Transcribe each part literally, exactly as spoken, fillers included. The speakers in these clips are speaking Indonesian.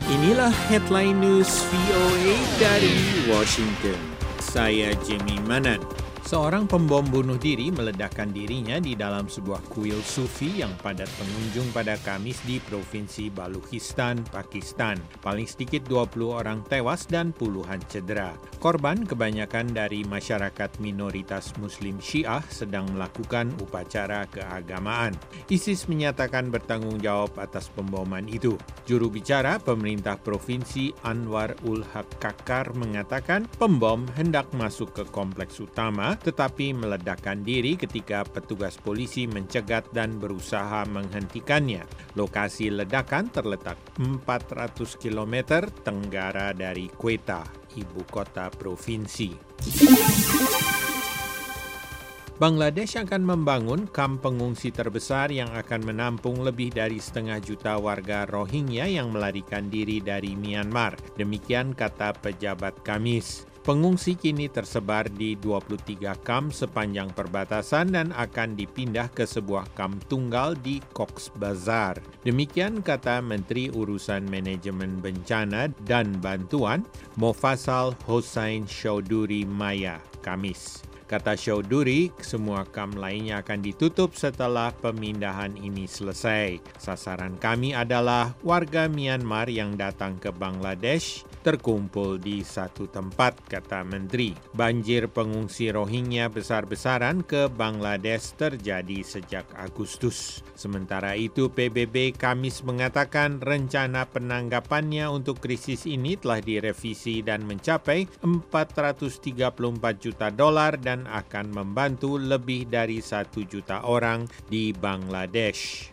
Inilah headline news V O A dari Washington. Saya Jimmy Manan. Seorang pembom bunuh diri meledakkan dirinya di dalam sebuah kuil sufi yang padat pengunjung pada Kamis di Provinsi Balochistan, Pakistan. Paling sedikit dua puluh orang tewas dan puluhan cedera. Korban kebanyakan dari masyarakat minoritas Muslim Syiah sedang melakukan upacara keagamaan. ISIS menyatakan bertanggung jawab atas pemboman itu. Juru bicara pemerintah provinsi Anwar ul Haq Kakar mengatakan pembom hendak masuk ke kompleks utama tetapi meledakkan diri ketika petugas polisi mencegat dan berusaha menghentikannya. Lokasi ledakan terletak empat ratus kilometer tenggara dari Quetta, ibu kota provinsi. Bangladesh akan membangun kamp pengungsi terbesar yang akan menampung lebih dari setengah juta warga Rohingya yang melarikan diri dari Myanmar. Demikian kata pejabat Kamis. Pengungsi kini tersebar di dua puluh tiga kamp sepanjang perbatasan dan akan dipindah ke sebuah kamp tunggal di Cox's Bazar. Demikian kata Menteri Urusan Manajemen Bencana dan Bantuan Mofassal Hossain Chowdhury Maya, Kamis. Kata Chowdhury, semua kamp lainnya akan ditutup setelah pemindahan ini selesai. Sasaran kami adalah warga Myanmar yang datang ke Bangladesh terkumpul di satu tempat, kata Menteri. Banjir pengungsi Rohingya besar-besaran ke Bangladesh terjadi sejak Agustus. Sementara itu, P B B Kamis mengatakan rencana penanggapannya untuk krisis ini telah direvisi dan mencapai empat ratus tiga puluh empat juta dolar dan akan membantu lebih dari satu juta orang di Bangladesh.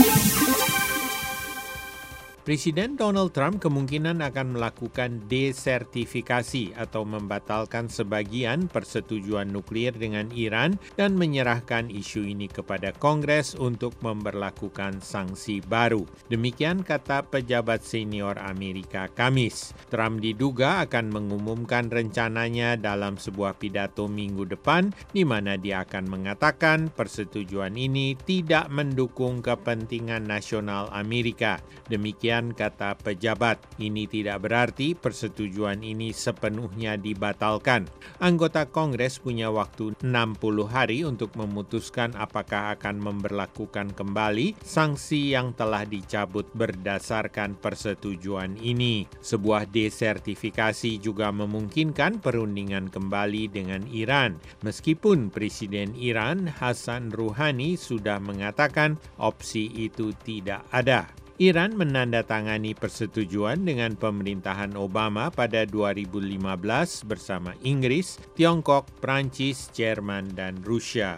Presiden Donald Trump kemungkinan akan melakukan desertifikasi atau membatalkan sebagian persetujuan nuklir dengan Iran dan menyerahkan isu ini kepada Kongres untuk memberlakukan sanksi baru. Demikian kata pejabat senior Amerika Kamis. Trump diduga akan mengumumkan rencananya dalam sebuah pidato minggu depan, di mana dia akan mengatakan persetujuan ini tidak mendukung kepentingan nasional Amerika. Demikian kata pejabat, ini tidak berarti persetujuan ini sepenuhnya dibatalkan. Anggota Kongres punya waktu enam puluh hari untuk memutuskan apakah akan memberlakukan kembali sanksi yang telah dicabut berdasarkan persetujuan ini. Sebuah desertifikasi juga memungkinkan perundingan kembali dengan Iran, meskipun Presiden Iran Hassan Rouhani sudah mengatakan opsi itu tidak ada. Iran menandatangani persetujuan dengan pemerintahan Obama pada dua ribu lima belas bersama Inggris, Tiongkok, Prancis, Jerman, dan Rusia.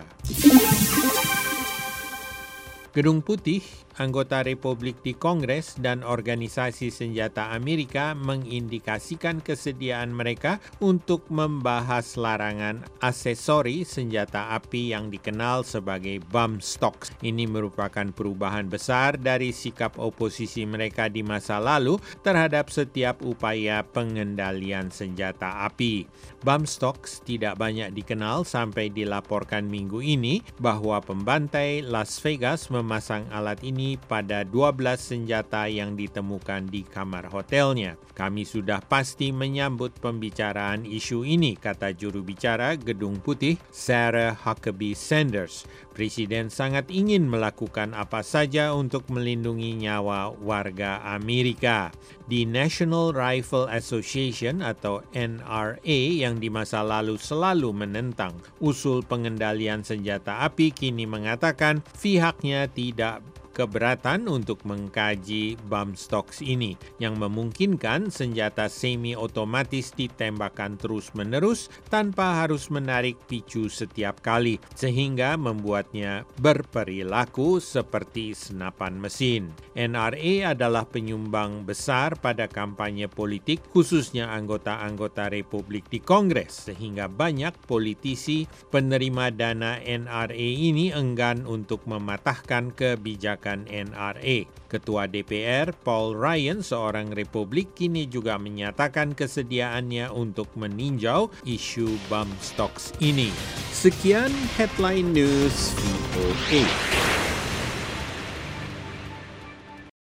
Gedung Putih, anggota Republik di Kongres dan organisasi senjata Amerika mengindikasikan kesediaan mereka untuk membahas larangan aksesori senjata api yang dikenal sebagai bump stocks. Ini merupakan perubahan besar dari sikap oposisi mereka di masa lalu terhadap setiap upaya pengendalian senjata api. Bump stocks tidak banyak dikenal sampai dilaporkan minggu ini bahwa pembantai Las Vegas memasang alat ini pada dua belas senjata yang ditemukan di kamar hotelnya. Kami sudah pasti menyambut pembicaraan isu ini, kata juru bicara Gedung Putih Sarah Huckabee Sanders. Presiden sangat ingin melakukan apa saja untuk melindungi nyawa warga Amerika. Di National Rifle Association atau N R A yang di masa lalu selalu menentang usul pengendalian senjata api kini mengatakan pihaknya tidak keberatan untuk mengkaji bump stocks ini yang memungkinkan senjata semi-otomatis ditembakkan terus-menerus tanpa harus menarik picu setiap kali sehingga membuatnya berperilaku seperti senapan mesin. N R A adalah penyumbang besar pada kampanye politik khususnya anggota-anggota Republik di Kongres sehingga banyak politisi penerima dana N R A ini enggan untuk mematahkan kebijakan N R A. Ketua D P R Paul Ryan, seorang Republik, kini juga menyatakan kesediaannya untuk meninjau isu bump stocks ini. Sekian headline news V O A.